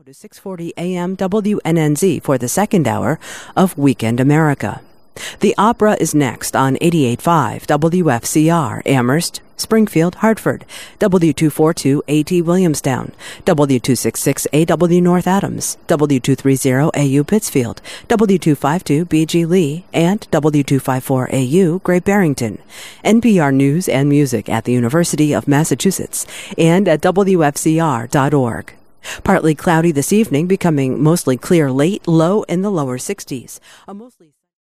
to 6:40 a.m. WNNZ for the second hour of Weekend America. The Opera is next on 88.5 WFCR, Amherst, Springfield, Hartford, W242 AT Williamstown, W266 AW North Adams, W230 AU Pittsfield, W252 BG Lee, and W254 AU Great Barrington. NPR News and Music at the University of Massachusetts and at WFCR.org. Partly cloudy this evening, becoming mostly clear late, low in the lower 60s. A mostly